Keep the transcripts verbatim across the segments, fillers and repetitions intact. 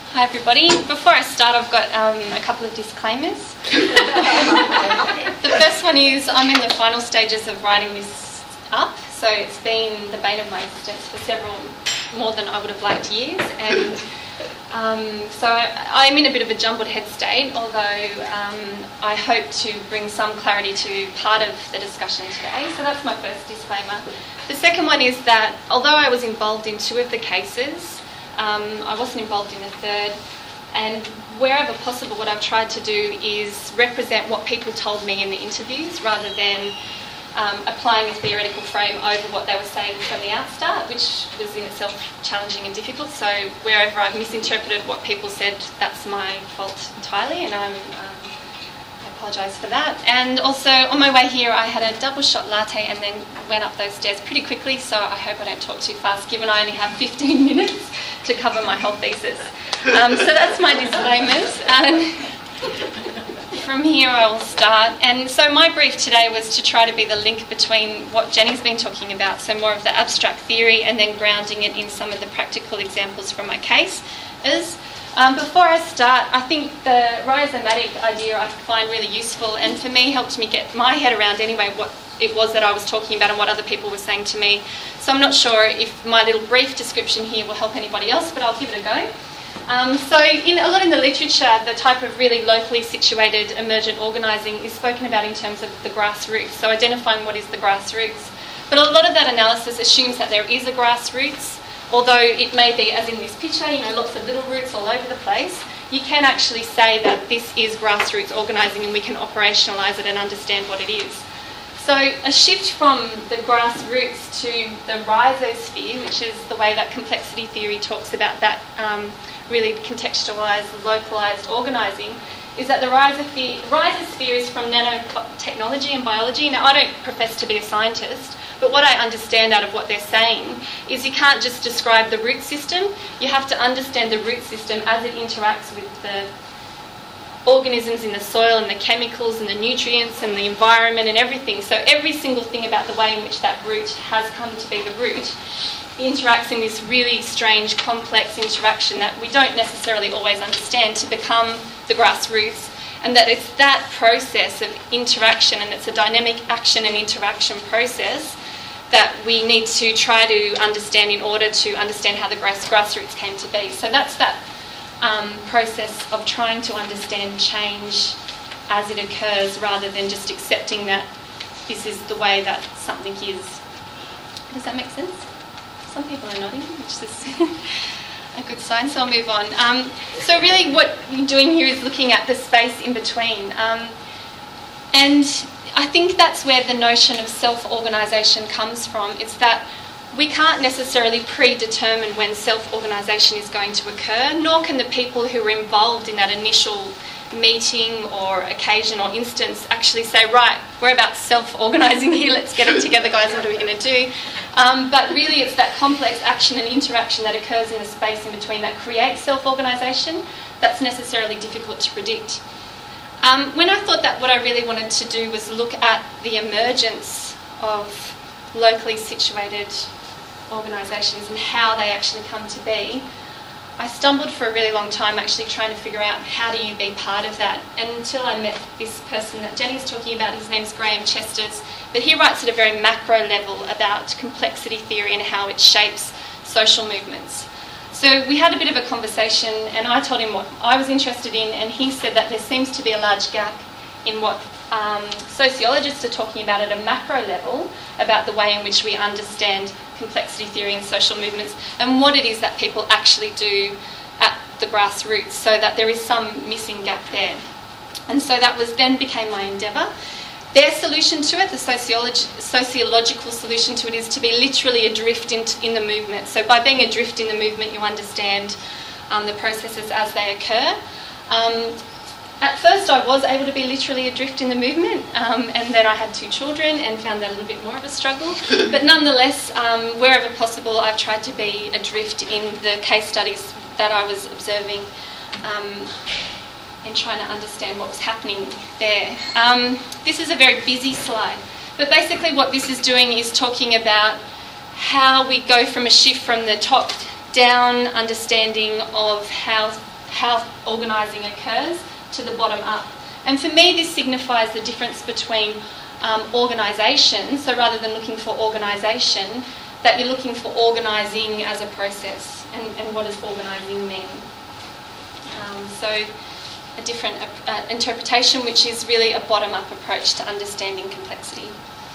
Hi everybody. Before I start, I've got um, a couple of disclaimers. The first one is I'm in the final stages of writing this up, so it's been the bane of my existence for several, more than I would have liked years, and um, so I, I'm in a bit of a jumbled head state, although um, I hope to bring some clarity to part of the discussion today. So that's my first disclaimer. The second one is that although I was involved in two of the cases, Um, I wasn't involved in the third, and wherever possible what I've tried to do is represent what people told me in the interviews rather than um, applying a theoretical frame over what they were saying from the outstart, which was in itself challenging and difficult. So wherever I've misinterpreted what people said, that's my fault entirely, and I'm, um, I apologise for that. And also on my way here I had a double shot latte and then went up those stairs pretty quickly, so I hope I don't talk too fast given I only have fifteen minutes to cover my whole thesis. Um, so that's my disclaimers. And from here I will start. And so my brief today was to try to be the link between what Jenny's been talking about, so more of the abstract theory, and then grounding it in some of the practical examples from my case. Is um, before I start, I think the rhizomatic idea I find really useful, and for me helped me get my head around anyway what it was that I was talking about and what other people were saying to me. So I'm not sure if my little brief description here will help anybody else, but I'll give it a go. Um, so in, a lot in the literature, the type of really locally situated emergent organising is spoken about in terms of the grassroots, so identifying what is the grassroots. But a lot of that analysis assumes that there is a grassroots, although it may be, as in this picture, you know, lots of little roots all over the place. You can actually say that this is grassroots organising and we can operationalise it and understand what it is. So a shift from the grassroots to the rhizosphere, which is the way that complexity theory talks about that um, really contextualised, localised organising, is that the rhizosphere, rhizosphere is from nanotechnology and biology. Now, I don't profess to be a scientist, but what I understand out of what they're saying is you can't just describe the root system, you have to understand the root system as it interacts with the organisms in the soil and the chemicals and the nutrients and the environment and everything. So every single thing about the way in which that root has come to be the root interacts in this really strange, complex interaction that we don't necessarily always understand to become the grassroots, and that it's that process of interaction, and it's a dynamic action and interaction process that we need to try to understand in order to understand how the grass, grassroots came to be. So that's that Um, process of trying to understand change as it occurs rather than just accepting that this is the way that something is. Does that make sense? Some people are nodding, which is a good sign, so I'll move on. Um, so really what you're doing here is looking at the space in between. Um, and I think that's where the notion of self-organisation comes from. It's that we can't necessarily predetermine when self-organisation is going to occur, nor can the people who are involved in that initial meeting or occasion or instance actually say, right, we're about self-organising here, let's get it together, guys, what are we going to do? Um, but really it's that complex action and interaction that occurs in the space in between that creates self-organisation that's necessarily difficult to predict. Um, when I thought that what I really wanted to do was look at the emergence of locally situated organisations and how they actually come to be, I stumbled for a really long time actually trying to figure out how do you be part of that, and until I met this person that Jenny's talking about. His name's Graham Chesters, but he writes at a very macro level about complexity theory and how it shapes social movements. So we had a bit of a conversation and I told him what I was interested in, and he said that there seems to be a large gap in what um, sociologists are talking about at a macro level about the way in which we understand complexity theory and social movements and what it is that people actually do at the grassroots, so that there is some missing gap there. And so that was then became my endeavour. Their solution to it, the sociolog- sociological solution to it, is to be literally adrift in, in the movement. So by being adrift in the movement, you understand um, the processes as they occur. Um, At first I was able to be literally adrift in the movement, um, and then I had two children and found that a little bit more of a struggle. But nonetheless, um, wherever possible, I've tried to be adrift in the case studies that I was observing um, and trying to understand what was happening there. Um, this is a very busy slide, but basically what this is doing is talking about how we go from a shift from the top down understanding of how how organising occurs, to the bottom up. And for me, this signifies the difference between um, organisation, so rather than looking for organisation, that you're looking for organising as a process. And, and what does organising mean? Um, so a different uh, interpretation, which is really a bottom-up approach to understanding complexity.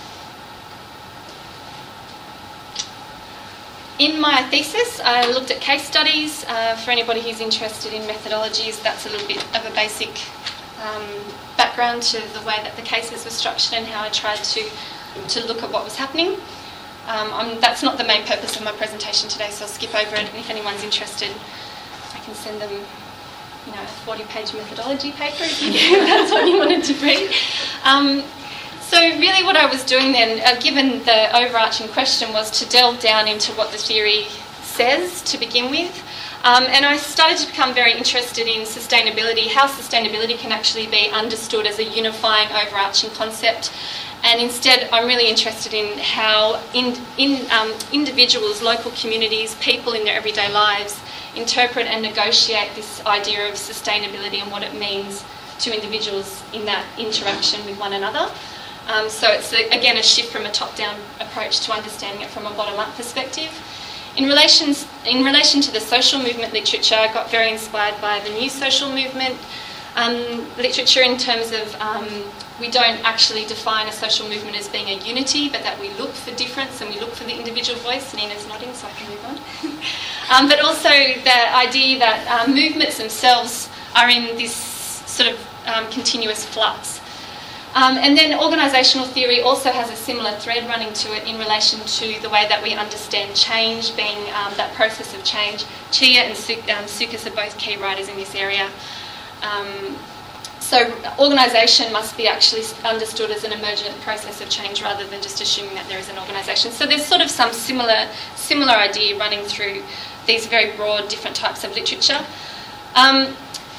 In my thesis, I looked at case studies. Uh, for anybody who's interested in methodologies, that's a little bit of a basic um, background to the way that the cases were structured and how I tried to, to look at what was happening. Um, I'm, that's not the main purpose of my presentation today, so I'll skip over it, and if anyone's interested, I can send them, you know, a forty-page methodology paper if, you, if that's what you wanted to read. Um, so really what I was doing then, uh, given the overarching question, was to delve down into what the theory says to begin with. Um, and I started to become very interested in sustainability, how sustainability can actually be understood as a unifying overarching concept. And instead, I'm really interested in how in, in, um, individuals, local communities, people in their everyday lives interpret and negotiate this idea of sustainability and what it means to individuals in that interaction with one another. Um, so it's, a, again, a shift from a top-down approach to understanding it from a bottom-up perspective. In relation, in relation to the social movement literature, I got very inspired by the new social movement um, literature in terms of um, we don't actually define a social movement as being a unity, but that we look for difference and we look for the individual voice. Nina's nodding, so I can move on. um, but also the idea that um, movements themselves are in this sort of um, continuous flux. Um, and then organisational theory also has a similar thread running to it in relation to the way that we understand change, being um, that process of change. Chia and um, Sukas are both key writers in this area. Um, so organisation must be actually understood as an emergent process of change rather than just assuming that there is an organisation. So there's sort of some similar, similar idea running through these very broad different types of literature. Um,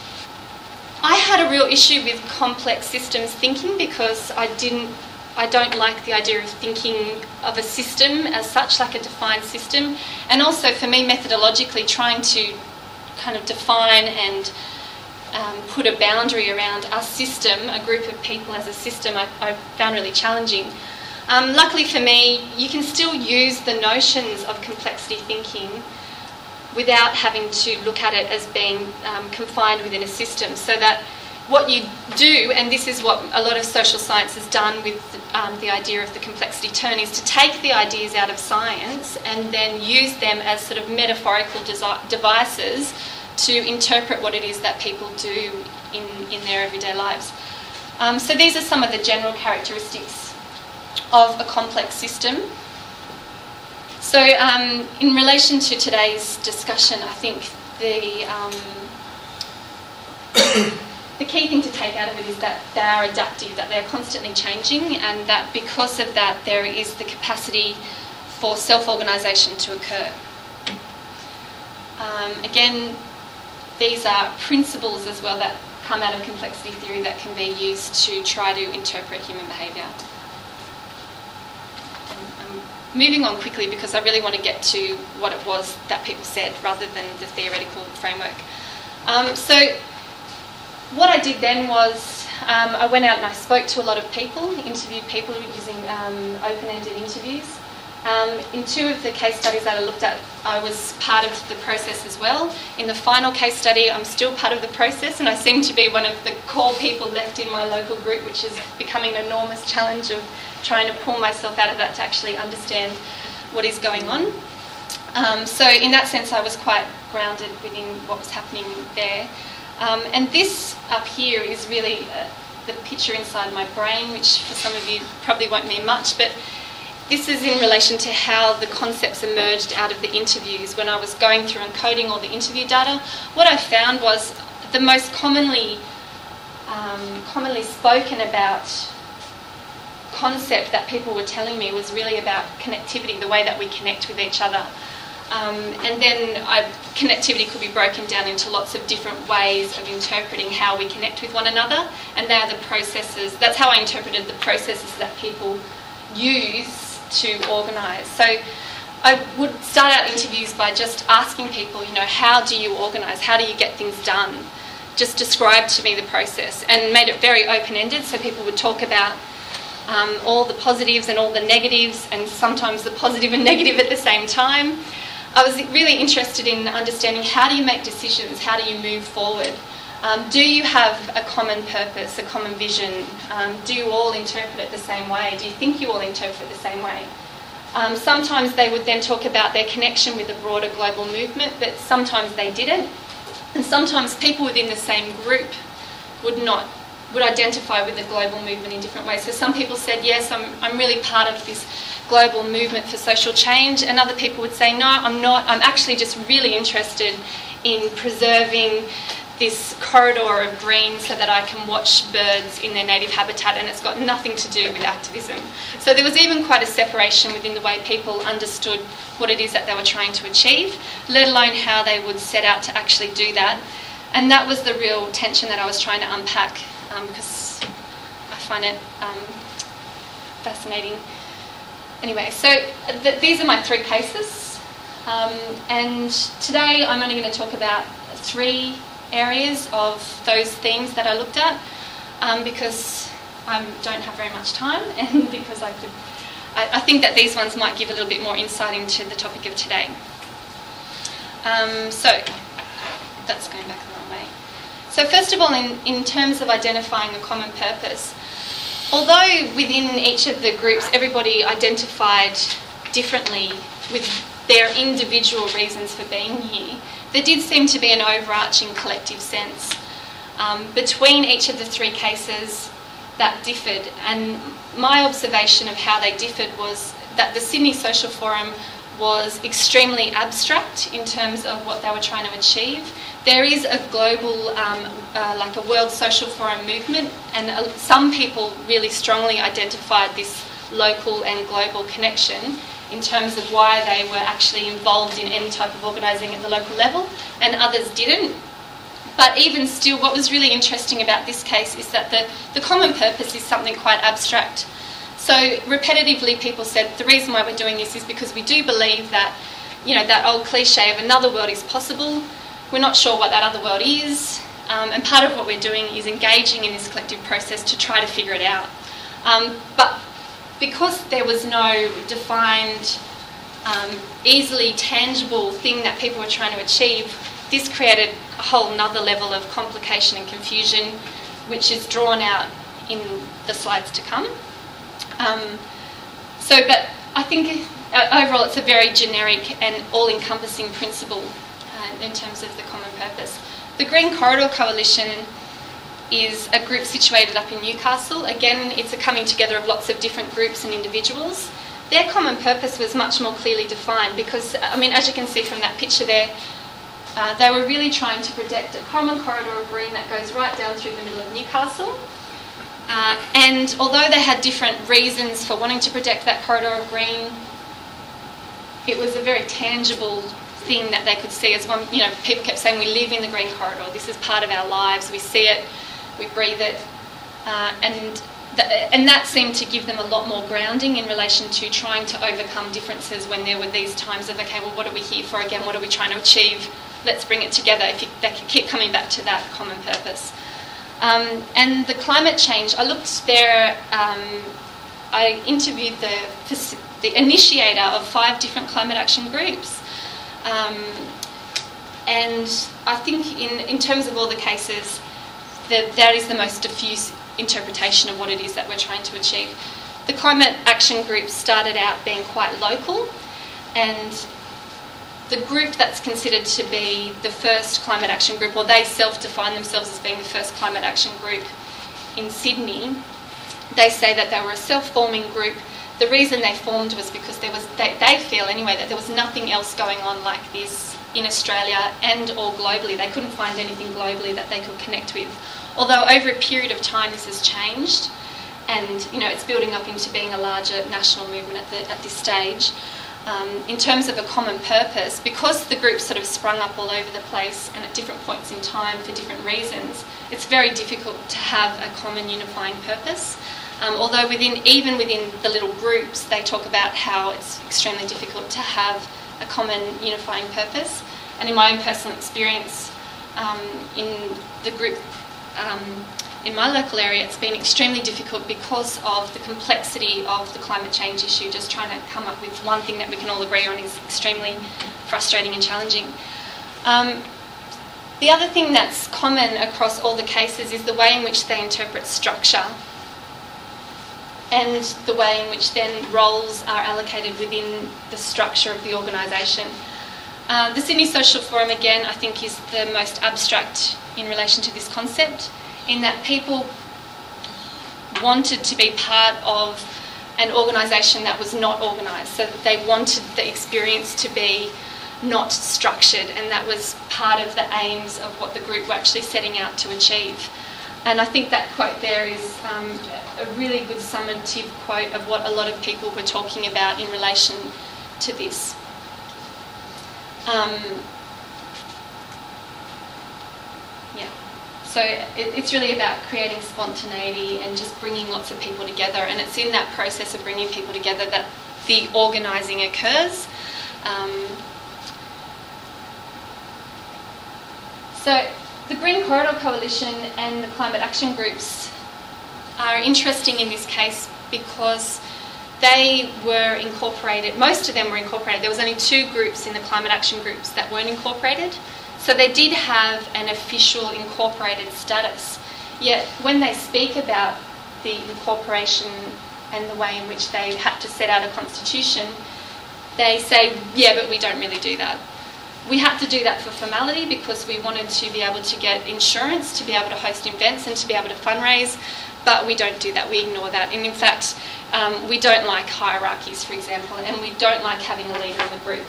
I had a real issue with complex systems thinking because I didn't, I don't like the idea of thinking of a system as such, like a defined system. And also for me, methodologically, trying to kind of define and um, put a boundary around a system, a group of people as a system, I, I found really challenging. Um, luckily for me, you can still use the notions of complexity thinking without having to look at it as being um, confined within a system, so that what you do, and this is what a lot of social science has done with um, the idea of the complexity turn, is to take the ideas out of science and then use them as sort of metaphorical desi- devices to interpret what it is that people do in, in their everyday lives. Um, so these are some of the general characteristics of a complex system. So um, in relation to today's discussion, I think the um, the key thing to take out of it is that they are adaptive, that they're constantly changing, and that because of that there is the capacity for self-organisation to occur. Um, again, these are principles as well that come out of complexity theory that can be used to try to interpret human behaviour. Moving on quickly because I really want to get to what it was that people said rather than the theoretical framework. Um, so what I did then was um, I went out and I spoke to a lot of people, interviewed people using um, open-ended interviews. Um, in two of the case studies that I looked at, I was part of the process as well. In the final case study, I'm still part of the process, and I seem to be one of the core people left in my local group, which is becoming an enormous challenge of trying to pull myself out of that to actually understand what is going on. Um, so in that sense, I was quite grounded within what was happening there. Um, and this up here is really uh, the picture inside my brain, which for some of you probably won't mean much, but this is in relation to how the concepts emerged out of the interviews. When I was going through and coding all the interview data, what I found was the most commonly, um, commonly spoken about concept that people were telling me was really about connectivity, the way that we connect with each other. Um, and then I, connectivity could be broken down into lots of different ways of interpreting how we connect with one another, and they are the processes. That's how I interpreted the processes that people use to organise. So I would start out interviews by just asking people, you know, how do you organise? How do you get things done? Just describe to me the process, and made it very open-ended, so people would talk about um, all the positives and all the negatives, and sometimes the positive and negative at the same time. I was really interested in understanding, how do you make decisions? How do you move forward? Um, do you have a common purpose, a common vision? Um, do you all interpret it the same way? Do you think you all interpret it the same way? Um, sometimes they would then talk about their connection with the broader global movement, but sometimes they didn't. And sometimes people within the same group would not, would identify with the global movement in different ways. So some people said, yes, I'm, I'm really part of this global movement for social change, and other people would say, no, I'm not. I'm actually just really interested in preserving this corridor of green so that I can watch birds in their native habitat, and it's got nothing to do with activism. So there was even quite a separation within the way people understood what it is that they were trying to achieve, let alone how they would set out to actually do that. And that was the real tension that I was trying to unpack, um, because I find it um, fascinating. Anyway, so th- these are my three cases, um, and today I'm only going to talk about three areas of those themes that I looked at, um, because I don't have very much time, and because I could, I, I think that these ones might give a little bit more insight into the topic of today. Um, so that's going back the wrong way. So first of all, in, in terms of identifying a common purpose, although within each of the groups everybody identified differently with their individual reasons for being here, there did seem to be an overarching collective sense um, between each of the three cases that differed. And my observation of how they differed was that the Sydney Social Forum was extremely abstract in terms of what they were trying to achieve. There is a global, um, uh, like a World Social Forum movement, and uh, some people really strongly identified this local and global connection in terms of why they were actually involved in any type of organising at the local level, and others didn't. But even still, what was really interesting about this case is that the, the common purpose is something quite abstract. So repetitively people said, the reason why we're doing this is because we do believe that, you know, that old cliche of another world is possible. We're not sure what that other world is, um, and part of what we're doing is engaging in this collective process to try to figure it out. Um, but because there was no defined, um, easily tangible thing that people were trying to achieve, this created a whole nother level of complication and confusion, which is drawn out in the slides to come. Um, so, but I think uh, overall it's a very generic and all-encompassing principle uh, in terms of the common purpose. The Green Corridor Coalition is a group situated up in Newcastle. Again, it's a coming together of lots of different groups and individuals. Their common purpose was much more clearly defined because, I mean, as you can see from that picture there, uh, they were really trying to protect a common corridor of green that goes right down through the middle of Newcastle. Uh, and although they had different reasons for wanting to protect that corridor of green, it was a very tangible thing that they could see as one. You know, people kept saying, we live in the Green Corridor, this is part of our lives, we see it, we breathe it, uh, and, th- and that seemed to give them a lot more grounding in relation to trying to overcome differences when there were these times of, okay, well, what are we here for again, what are we trying to achieve, let's bring it together, if you, they can keep coming back to that common purpose. Um, and the climate change, I looked there, um, I interviewed the, the initiator of five different climate action groups, um, and I think in, in terms of all the cases, that that is the most diffuse interpretation of what it is that we're trying to achieve. The climate action group started out being quite local, and the group that's considered to be the first climate action group, or they self-define themselves as being the first climate action group in Sydney, they say that they were a self-forming group. The reason they formed was because there was, they, they feel anyway, that there was nothing else going on like this in Australia and or globally. They couldn't find anything globally that they could connect with. Although over a period of time this has changed, and you know it's building up into being a larger national movement at, the, at this stage. Um, in terms of a common purpose, because the groups sort of sprung up all over the place and at different points in time for different reasons, it's very difficult to have a common unifying purpose. Um, although within, even within the little groups, they talk about how it's extremely difficult to have a common unifying purpose. And in my own personal experience, um, in the group um, in my local area, it's been extremely difficult because of the complexity of the climate change issue. Just trying to come up with one thing that we can all agree on is extremely frustrating and challenging. Um, the other thing that's common across all the cases is the way in which they interpret structure, and the way in which then roles are allocated within the structure of the organisation. Uh, the Sydney Social Forum, again, I think is the most abstract in relation to this concept, in that people wanted to be part of an organisation that was not organised, so that they wanted the experience to be not structured, and that was part of the aims of what the group were actually setting out to achieve. And I think that quote there is um, a really good summative quote of what a lot of people were talking about in relation to this. Um, yeah, so it, it's really about creating spontaneity and just bringing lots of people together, and it's in that process of bringing people together that the organising occurs. Um, so the Green Corridor Coalition and the climate action groups are interesting in this case because they were incorporated, most of them were incorporated. There was only two groups in the climate action groups that weren't incorporated. So they did have an official incorporated status. Yet when they speak about the incorporation and the way in which they had to set out a constitution, they say, yeah, but we don't really do that. We had to do that for formality because we wanted to be able to get insurance, to be able to host events and to be able to fundraise, but we don't do that, we ignore that. And in fact, um, we don't like hierarchies, for example, and we don't like having a leader in the group.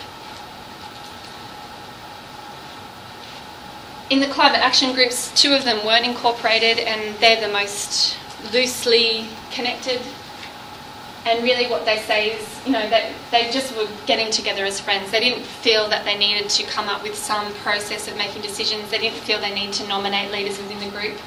In the climate action groups, two of them weren't incorporated, and they're the most loosely connected. And really what they say is, you know, that they just were getting together as friends. They didn't feel that they needed to come up with some process of making decisions. They didn't feel they need to nominate leaders within the group.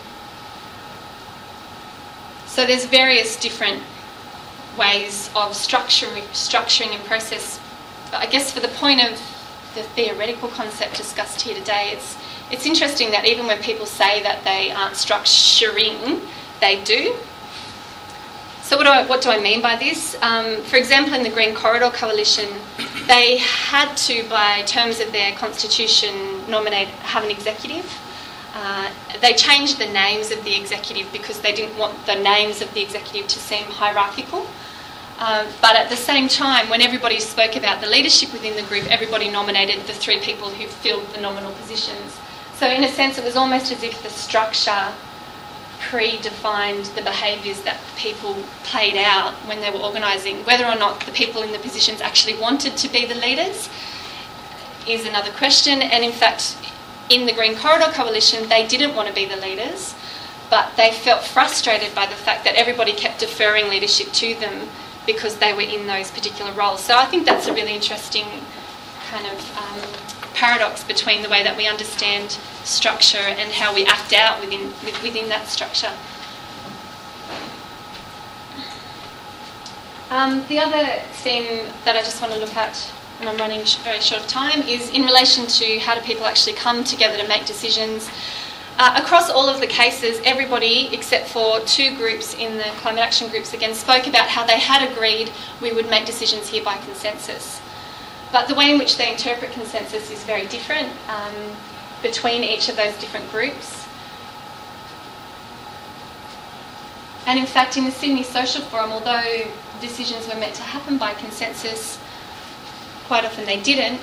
So there's various different ways of structuring, structuring and process. But I guess for the point of the theoretical concept discussed here today, it's, it's interesting that even when people say that they aren't structuring, they do. So what do I, what do I mean by this? Um, for example, in the Green Corridor Coalition, they had to, by terms of their constitution, nominate, have an executive. Uh, they changed the names of the executive because they didn't want the names of the executive to seem hierarchical. Uh, but at the same time, when everybody spoke about the leadership within the group, everybody nominated the three people who filled the nominal positions. So in a sense, it was almost as if the structure predefined the behaviours that people played out when they were organising. Whether or not the people in the positions actually wanted to be the leaders is another question. And in fact, in the Green Corridor Coalition, they didn't want to be the leaders, but they felt frustrated by the fact that everybody kept deferring leadership to them because they were in those particular roles. So I think that's a really interesting kind of um, paradox between the way that we understand structure and how we act out within within that structure. Um, the other theme that I just want to look at, and I'm running very short of time, is in relation to how do people actually come together to make decisions. Uh, across all of the cases, everybody except for two groups in the climate action groups again spoke about how they had agreed we would make decisions here by consensus. But the way in which they interpret consensus is very different um, between each of those different groups. And in fact, in the Sydney Social Forum, although decisions were meant to happen by consensus, quite often they didn't.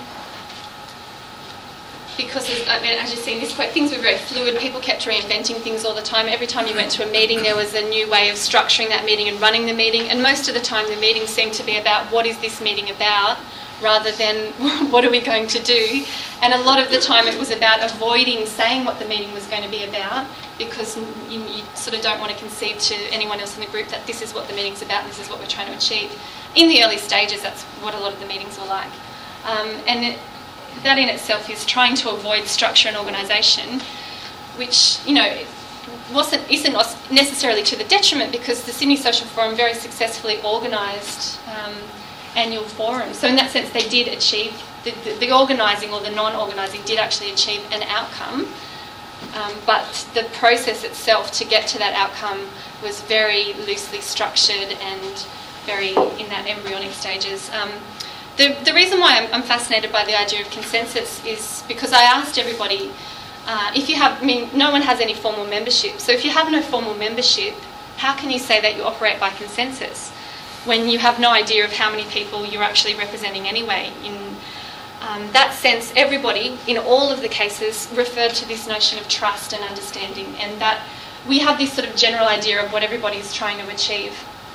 Because, I mean, as you see in this quote, things were very fluid. People kept reinventing things all the time. Every time you went to a meeting, there was a new way of structuring that meeting and running the meeting. And most of the time, the meeting seemed to be about what is this meeting about, rather than what are we going to do. And a lot of the time, it was about avoiding saying what the meeting was going to be about, because you, you sort of don't want to concede to anyone else in the group that this is what the meeting's about and this is what we're trying to achieve. In the early stages, that's what a lot of the meetings were like. Um, and it, that in itself is trying to avoid structure and organisation, which, you know, wasn't isn't necessarily to the detriment, because the Sydney Social Forum very successfully organised um, annual forums. So in that sense, they did achieve, the, the, the organising or the non-organising did actually achieve an outcome, um, but the process itself to get to that outcome was very loosely structured and very in that embryonic stages. Um, the, the reason why I'm, I'm fascinated by the idea of consensus is because I asked everybody, uh, if you have, I mean, no one has any formal membership, so if you have no formal membership, how can you say that you operate by consensus when you have no idea of how many people you're actually representing anyway? In um, that sense, everybody, in all of the cases, referred to this notion of trust and understanding, and that we have this sort of general idea of what everybody is trying to achieve.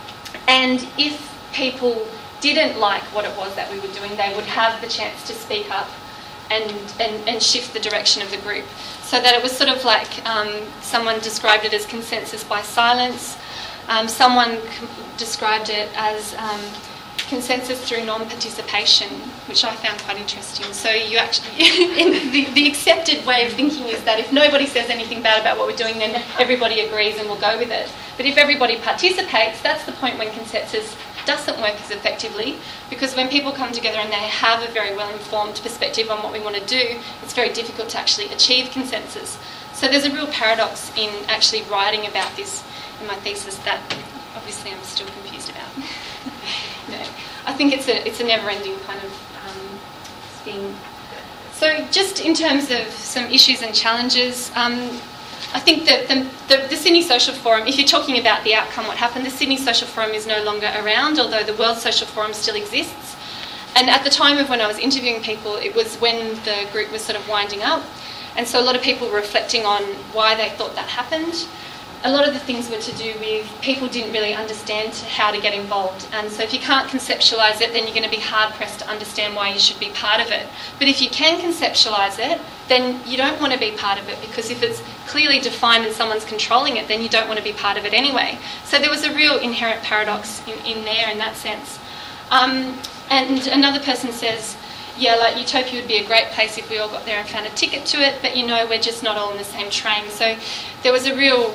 And if people didn't like what it was that we were doing, they would have the chance to speak up and, and, and shift the direction of the group. So that it was sort of like, um, someone described it as consensus by silence. Um, someone c- described it as um, consensus through non-participation, which I found quite interesting. So you actually, in the, the accepted way of thinking is that if nobody says anything bad about what we're doing, then everybody agrees and will go with it. But if everybody participates, that's the point when consensus doesn't work as effectively, because when people come together and they have a very well-informed perspective on what we want to do, it's very difficult to actually achieve consensus. So there's a real paradox in actually writing about this in my thesis that obviously I'm still confused about. No, I think it's a it's a never-ending kind of um, thing. So just in terms of some issues and challenges, um, I think that the, the, the Sydney Social Forum, if you're talking about the outcome, what happened, the Sydney Social Forum is no longer around, although the World Social Forum still exists. And at the time of when I was interviewing people, it was when the group was sort of winding up. And so a lot of people were reflecting on why they thought that happened. A lot of the things were to do with people didn't really understand how to get involved. And so if you can't conceptualise it, then you're going to be hard-pressed to understand why you should be part of it. But if you can conceptualise it, then you don't want to be part of it, because if it's clearly defined and someone's controlling it, then you don't want to be part of it anyway. So there was a real inherent paradox in, in there in that sense. Um, and another person says, yeah, like Utopia would be a great place if we all got there and found a ticket to it, but you know, we're just not all in the same train. So there was a real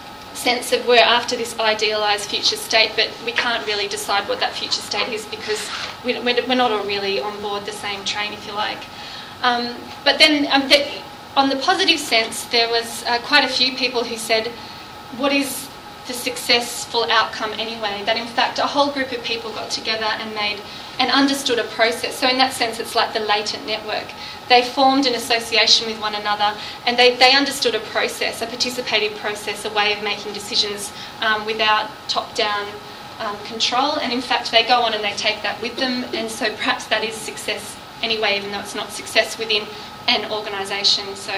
sense of we're after this idealised future state, but we can't really decide what that future state is, because we, we're not all really on board the same train, if you like. Um, but then um, the, on the positive sense, there was uh, quite a few people who said, what is the successful outcome anyway? That in fact a whole group of people got together and made and understood a process. So in that sense, it's like the latent network. They formed an association with one another, and they, they understood a process, a participative process, a way of making decisions um, without top-down um, control. And in fact, they go on and they take that with them. And so perhaps that is success anyway, even though it's not success within an organisation. So,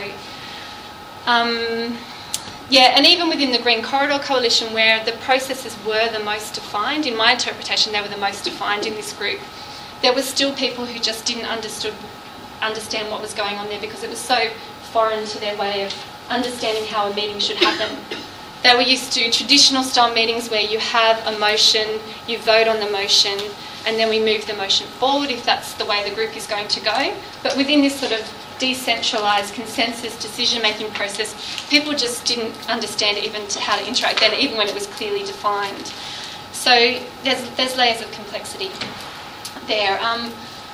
um, yeah, and even within the Green Corridor Coalition, where the processes were the most defined, in my interpretation, they were the most defined in this group, there were still people who just didn't understood, understand what was going on there, because it was so foreign to their way of understanding how a meeting should happen. They were used to traditional style meetings where you have a motion, you vote on the motion, and then we move the motion forward if that's the way the group is going to go. But within this sort of decentralised consensus decision-making process, people just didn't understand even to how to interact then, even when it was clearly defined. So there's, there's layers of complexity there. Um,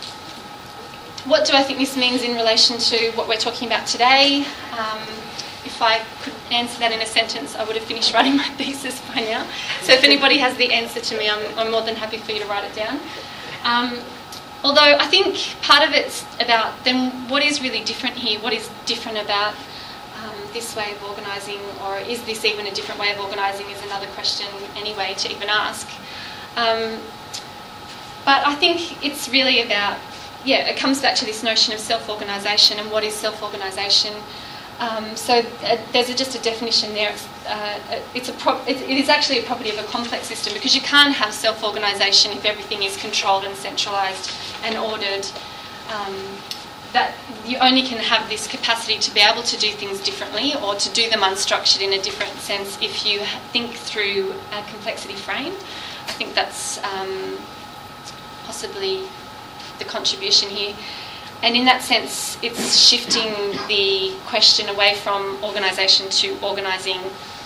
what do I think this means in relation to what we're talking about today? Um, if I could answer that in a sentence, I would have finished writing my thesis by now. So if anybody has the answer to me, I'm, I'm more than happy for you to write it down. Um, although I think part of it's about then what is really different here, what is different about um, this way of organising, or is this even a different way of organising, is another question anyway to even ask. Um, but I think it's really about, yeah, it comes back to this notion of self-organisation and what is self-organisation. Um, so uh, there's a, just a definition there. It's, uh, it's a pro- it, it is actually a property of a complex system, because you can't have self-organisation if everything is controlled and centralised and ordered. Um, that you only can have this capacity to be able to do things differently, or to do them unstructured in a different sense, if you think through a complexity frame. I think that's um, possibly the contribution here. and in that sense, it's shifting the question away from organisation to organising